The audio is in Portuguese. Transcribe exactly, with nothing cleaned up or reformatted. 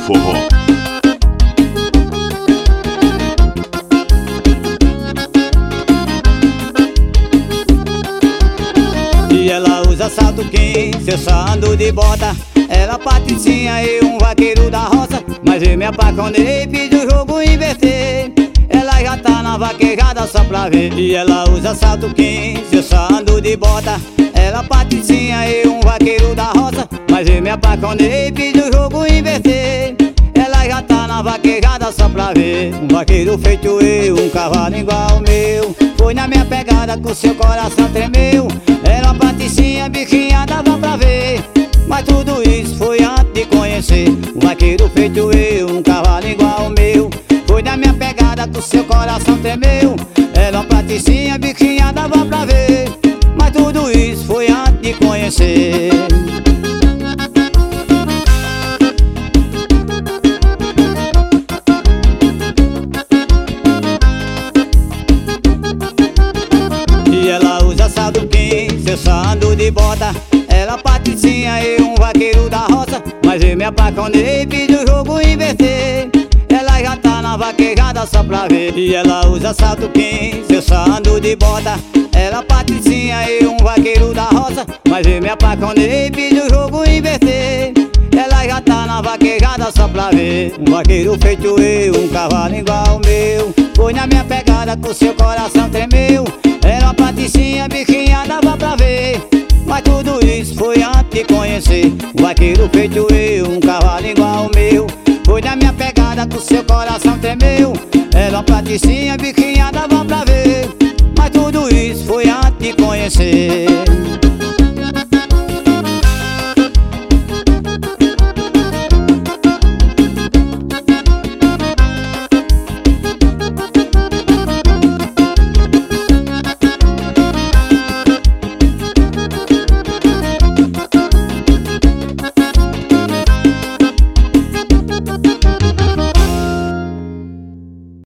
forró. E ela usa salto quinze, eu só ando de bota. Ela patricinha e um vaqueiro da roça. Mas eu me apaixonei e fiz o jogo inverter. Ela já tá na vaquejada só pra ver. E ela usa salto quinze, eu só ando de bota. Ela patricinha e um vaqueiro da roça. Mas eu me apaixonei e fiz o jogo inverter. Ela já tá na vaquejada só pra ver. Um vaqueiro feito eu, um cavalo igual ao meu. Foi na minha pegada que o seu coração tremeu. Ela patricinha, bichinha, dava pra ver. Mas tudo isso foi antes de conhecer. Um vaqueiro feito eu, um cavalo igual ao meu. Foi na minha pegada que o seu coração tremeu. Ela patricinha, bichinha, dava pra ver. Mas tudo isso foi antes de conhecer. E ela usa salto quinze, eu só ando de bota. Ela patricinha e um vaqueiro da roça. Mas eu me apaixonei e fiz o jogo inverter. Ela já tá na vaquejada só pra ver. E ela usa salto quinze, eu só ando de bota. Ela patricinha e um vaqueiro da roça. Mas eu me apaixonei e fiz o jogo inverter. Ela já tá na vaquejada só pra ver. Um vaqueiro feito eu, um cavalo igual ao meu. Foi na minha pegada que o seu coração tremeu. Ela patricinha, bichinha, dava pra ver. Mas tudo isso foi antes de conhecer. Um vaqueiro feito eu, um cavalo igual ao meu. Foi na minha pegada que o seu coração tremeu. Ela patricinha, bichinha,